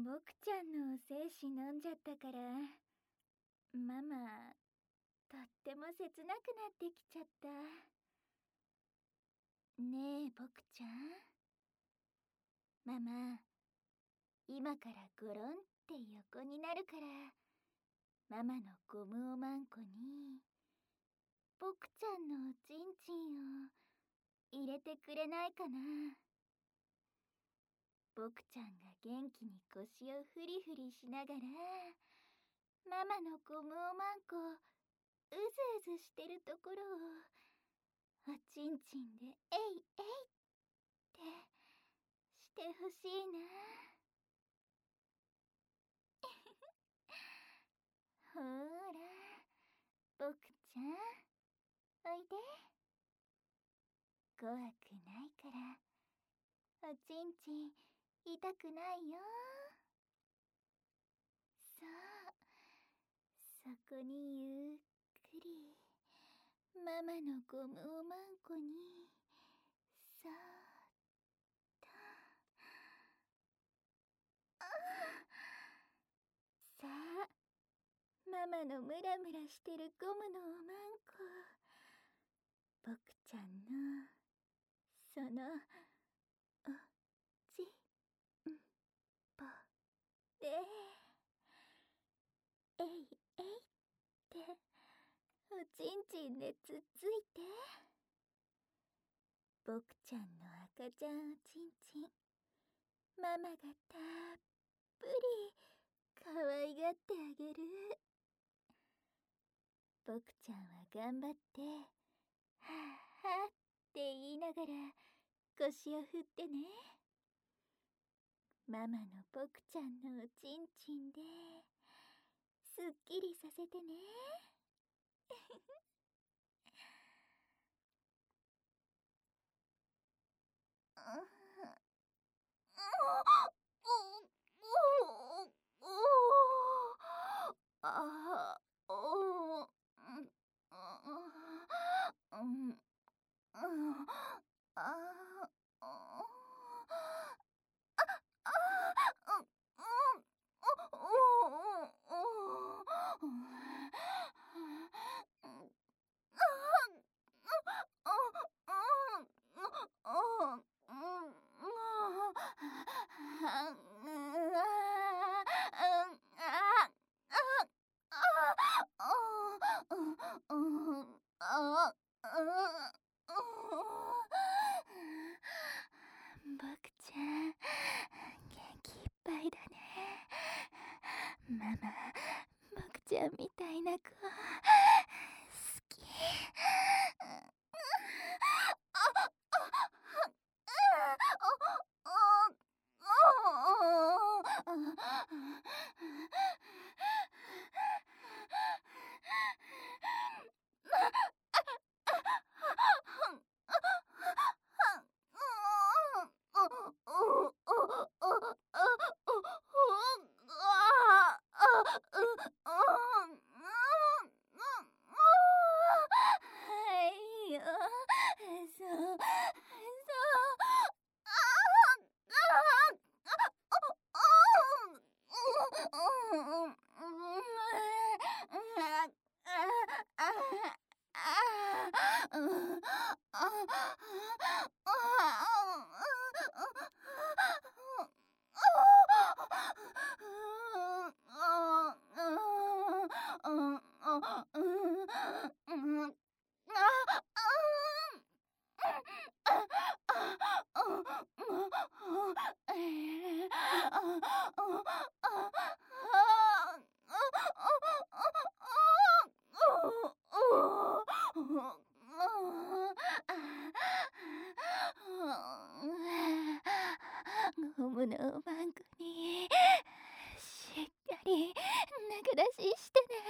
僕ちゃんの精子飲んじゃったから、ママ、とっても切なくなってきちゃった。ねえ、僕ちゃん。ママ、今からゴロンって横になるから、ママのゴムおまんこに、僕ちゃんのおちんちんを入れてくれないかな。僕ちゃんが元気に腰をフリフリしながら、ママのゴムおまんこ、うずうずしてるところを、おちんちんでえいえいってしてほしいな。ほーら、僕ちゃん、おいで。怖くないから、おちんちん痛くないよ。そう、そこにゆっくりママのゴムおまんこにそーっと。さあ、ママのムラムラしてるゴムのおまんこ、僕ちゃんのそのおちんぽでえいえいっておちんちんでつっついて。僕ちゃんの赤ちゃんおちんちん、ママがたっぷりかわいがってあげる。僕ちゃんは頑張ってはぁはぁって言いながら腰を振ってね。ママの僕ちゃんのおちんちんですっきりさせてね。僕ちゃん、元気いっぱいだね。ママ、僕ちゃんみたいな子、好き。はいよ、そう、ゴムのおまんこにしっかり中出ししてね。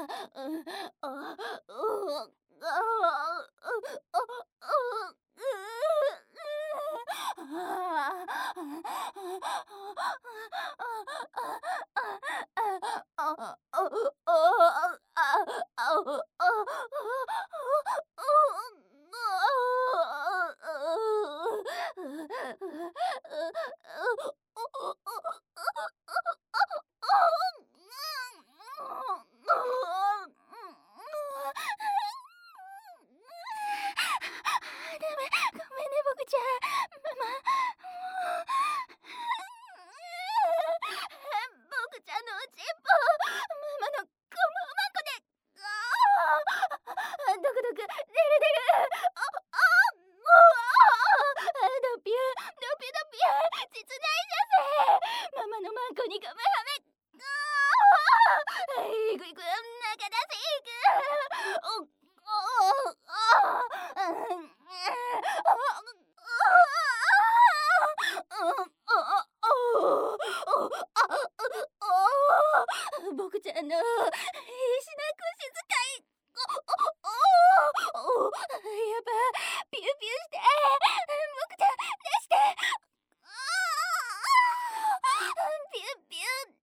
僕ちゃん。ママ。僕ちゃんのおちんぽ、ママのゴムまんこで、ドクドク、出る。ドピュー、ドピュドピュー、実在じゃせ。ママのまんこにゴムはめ。いくいく、中出せいく。僕ちゃんの必死な腰遣い。やば、ピューピューして。僕ちゃん、出して。ピューピュー。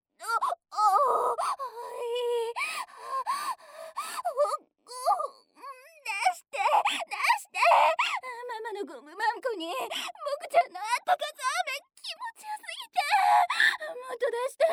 出してママのゴムまんこに僕ちゃんのあったかさ飴気持ちよすぎてもっと出して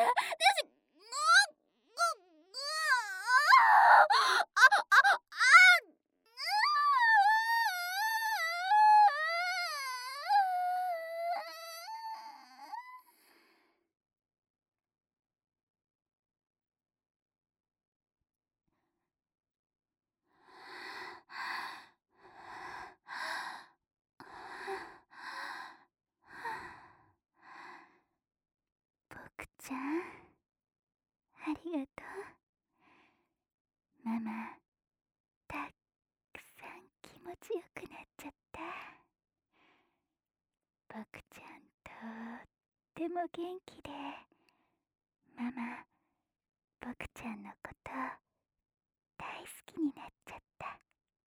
僕ちゃん、ありがとう。ママ、たくさん気持ちよくなっちゃった。僕ちゃんとっても元気で、ママ、僕ちゃんのこと大好きになっちゃった。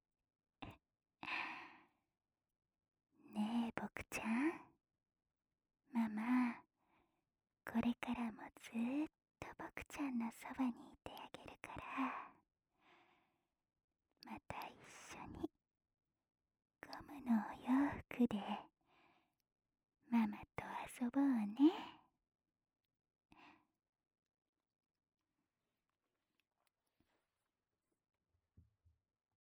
ねえ、僕ちゃん。ママ、これからもずーっと僕ちゃんのそばにいてあげるから、また一緒にゴムのお洋服でママと遊ぼうね。